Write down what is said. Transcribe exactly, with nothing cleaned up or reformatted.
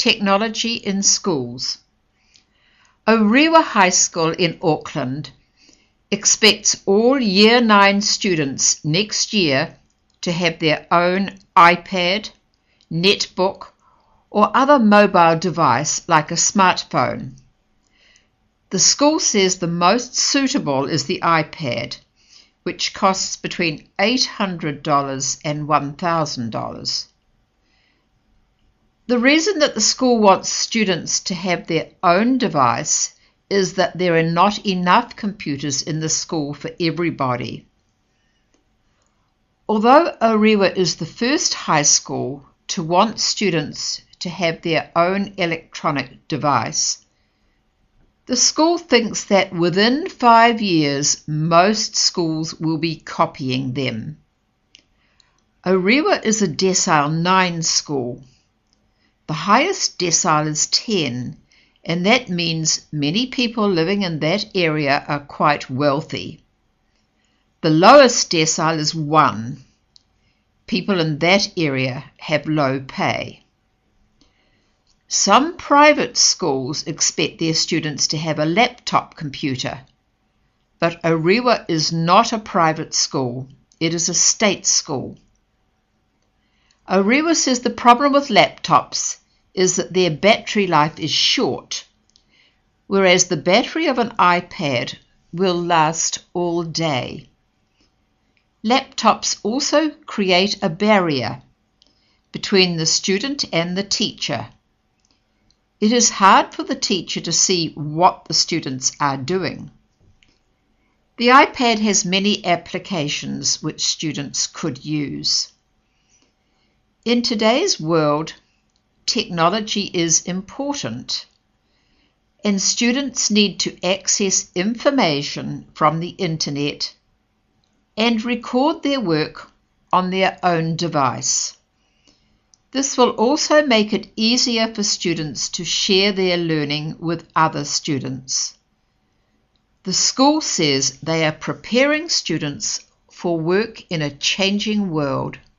Technology in Schools. Orewa High School in Auckland expects all Year nine students next year to have their own iPad, netbook, or other mobile device like a smartphone. The school says the most suitable is the iPad, which costs between eight hundred dollars and one thousand dollars. The reason that the school wants students to have their own device is that there are not enough computers in the school for everybody. Although Orewa is the first high school to want students to have their own electronic device, the school thinks that within five years most schools will be copying them. Orewa is a decile nine school. The highest decile is ten, and that means many people living in that area are quite wealthy. The lowest decile is one. People in that area have low pay. Some private schools expect their students to have a laptop computer, but Orewa is not a private school. It is a state school. Orewa says the problem with laptops is that their battery life is short, whereas the battery of an iPad will last all day. Laptops also create a barrier between the student and the teacher. It is hard for the teacher to see what the students are doing. The iPad has many applications which students could use. In today's world, technology is important, and students need to access information from the internet and record their work on their own device. This will also make it easier for students to share their learning with other students. The school says they are preparing students for work in a changing world.